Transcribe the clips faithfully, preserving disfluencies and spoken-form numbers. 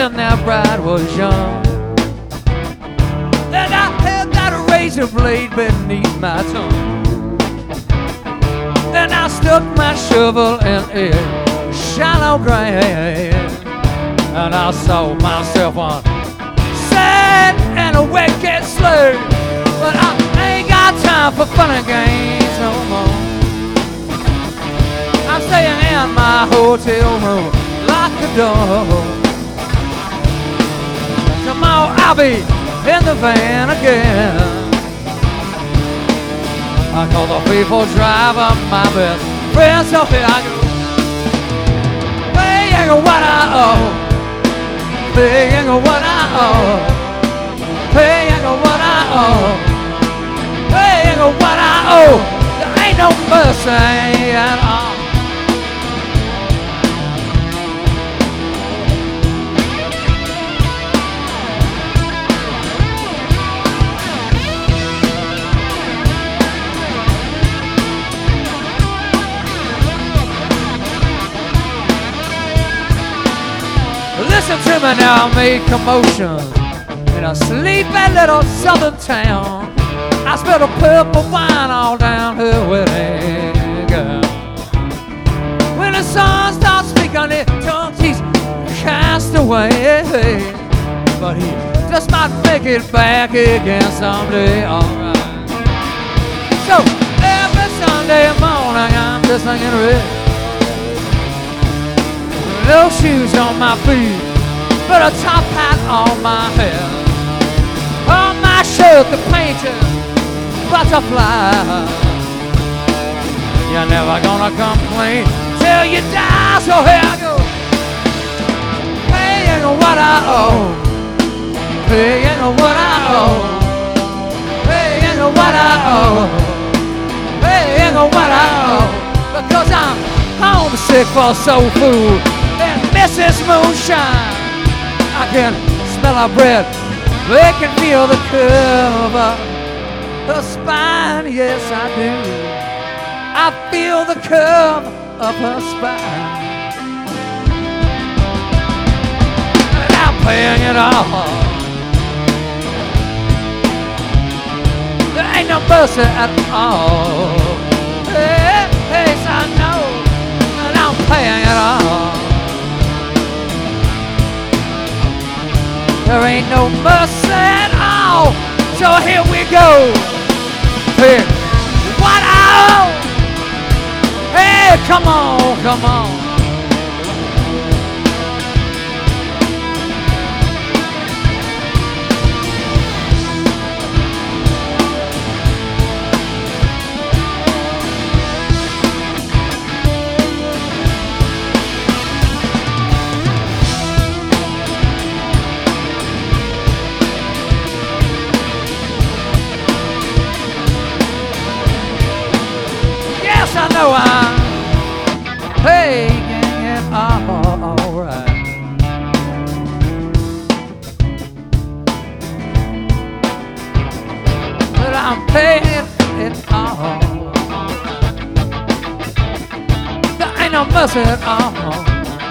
when that bride was young. Then I held that razor blade beneath my tongue. Then I stuck my shovel in a shallow grave, and I saw myself on sad and a wicked slave. But I ain't got time for fun and games no more. I'm staying in my hotel room, lock the door. Tomorrow I'll be in the van again. I call the people driver my best friend, so here I go. Paying what I owe, paying what I owe, paying what I owe, paying what I owe. There ain't no mercy at all. Listen to me now, I made commotion in a sleepy little southern town. I spilled a purple wine all down her wedding gown. When the sun starts speaking in tongues, he's cast away. But he just might make it back again someday, alright. So every Sunday morning I'm just singing red. No shoes on my feet, but a top hat on my head. On my shirt the painted butterfly. You're never gonna complain till you die, so here I go. Paying what I owe, paying what I owe, paying what I owe, paying what I owe. Because I'm homesick for soul food and Missus Moonshine. I can smell her breath, they can feel the curve of her spine. Yes, I do. I feel the curve of her spine. And I'm paying it all. There ain't no mercy at all. Hey, yes, I know. And I'm paying it all. There ain't no mercy at all. So here we go. Hey, what I owe. Hey, come on, come on. I know I'm paying it all right. But I'm paying it all. There ain't no mercy at all.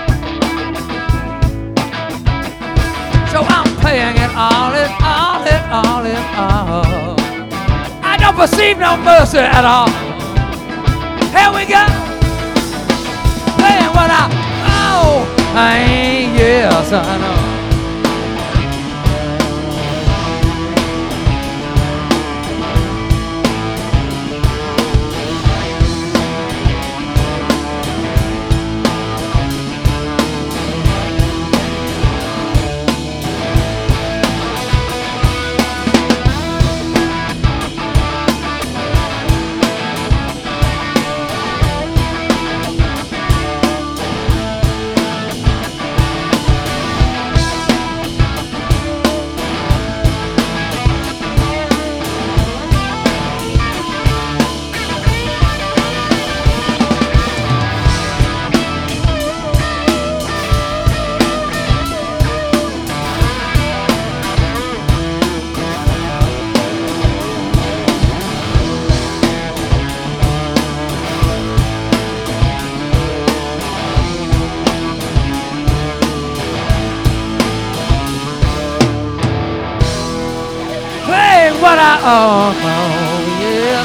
So I'm paying it all, it all, it all, it all. I don't perceive no mercy at all. Here we go. Paying what I owe. I ain't, yes, I know.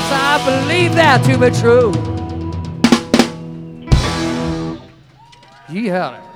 'cause I believe that to be true. Yeehaw.